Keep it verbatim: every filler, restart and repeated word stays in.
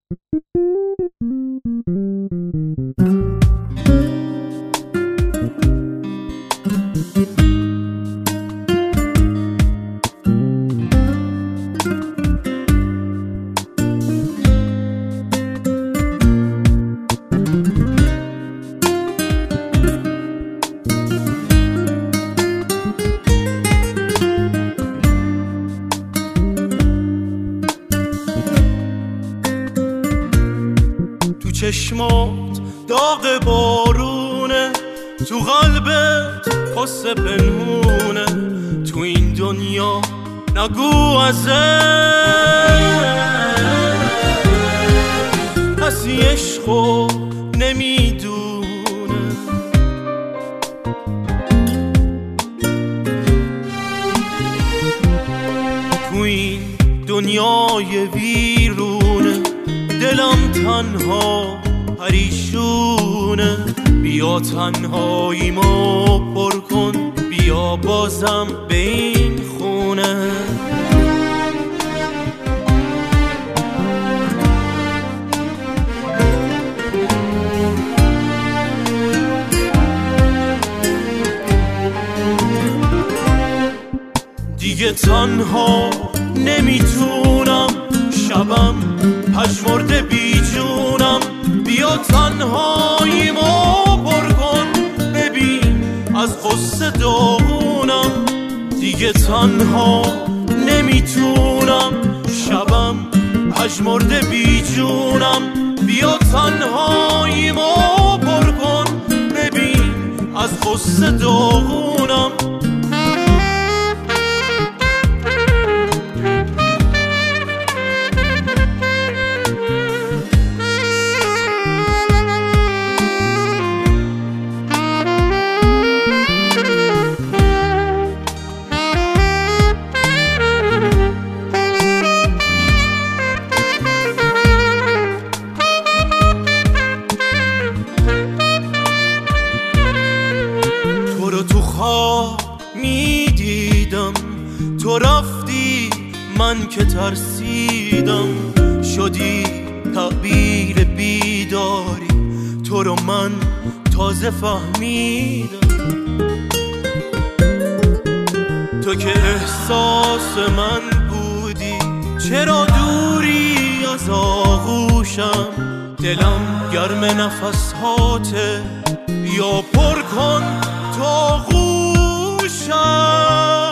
چشمات داغ بارونه، تو قلبت قصه پنهونه، تو این دنیا نگو ازه کسی عشقو نمیدونه. تو این دنیای ویرونه دلم تنها پریشونه، بیا تنهاییمو پر کن، بیا بازم به این خونه. دیگه تنها نمیتونم، شبم پژمرده بی جونم، بیا تنهاییمو پر کن، ببین از غصه داغونم. دیگه تنها نمیتونم، شبم پژمرده بی جونم، بیا تنهاییمو پر کن، ببین از غصه داغونم. تو خواب میدیدم، تو رفتی من که ترسیدم، شدی تعبیر بیداری، تو رو من تازه فهمیدم. تو که احساس من بودی، چرا دوری از آغوشم، دلم گرم نفس هاته، بیا پر کن تا غوشم.